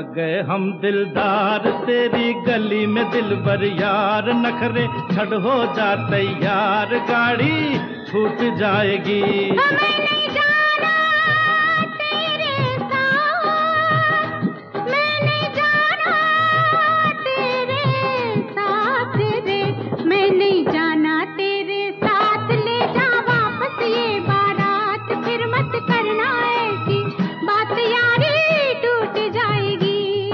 गए हम दिलदार तेरी गली में दिलबर यार, नखरे छड़ हो जा तैयार, गाड़ी छूट जाएगी। मैं नहीं जाना तेरे साथ, मैं नहीं जाना तेरे साथ रे, मैं नहीं जाना तेरे साथ, ले जा वापस ये बारात, फिर मत करना ऐसी बात यारी टूट जाएगी।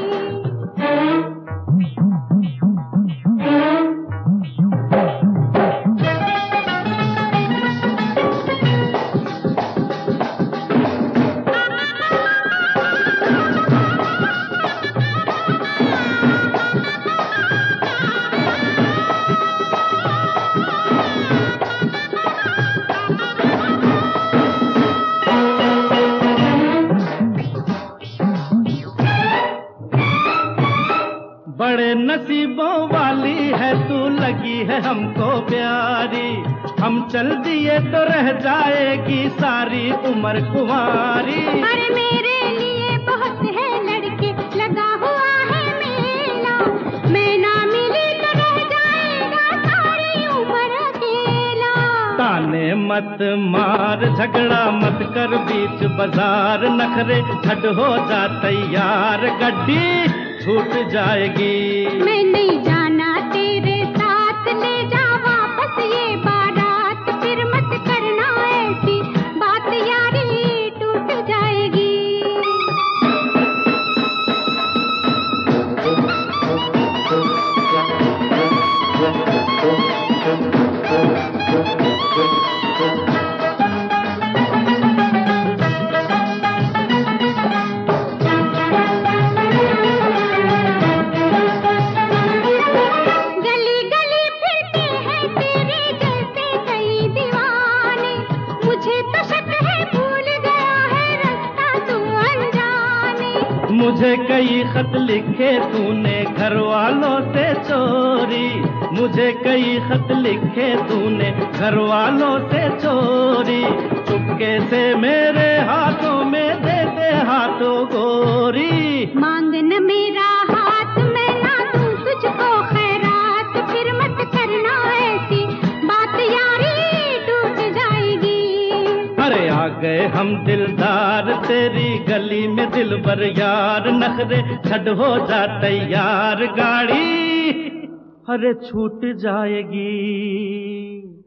बड़े नसीबों वाली है तू, लगी है हमको प्यारी, हम चल दिए तो रह जाएगी सारी उम्र कुंवारी। अरे मेरे लिए बहुत है लड़के, लगा हुआ है मेला, मैं ना मिली तो रह जाएगा सारी उम्र अकेला। ताने मत मार, झगड़ा मत कर बीच बाजार, नखरे छड़ हो जा तैयार, गड्डी छूट जाएगी। मैं नहीं जाना तेरे साथ, ले जा वापस ये बारात, फिर मत करना ऐसी बात यारी टूट जाएगी। मुझे कई खत लिखे तूने घर वालों से चोरी, मुझे कई खत लिखे तूने घर वालों से चोरी, चुपके से मेरे हाथों में दे दे हाथों गोरी। मांग न मेरा हाथ, मैं ना दूं तुझको खैरात, फिर मत करना ऐसी बात यारी टूट जाएगी। अरे आ गए हम दिलदार तेरी गली में दिलबर यार, नखरे छड़ हो जा तैयार, गाड़ी अरे छूट जाएगी।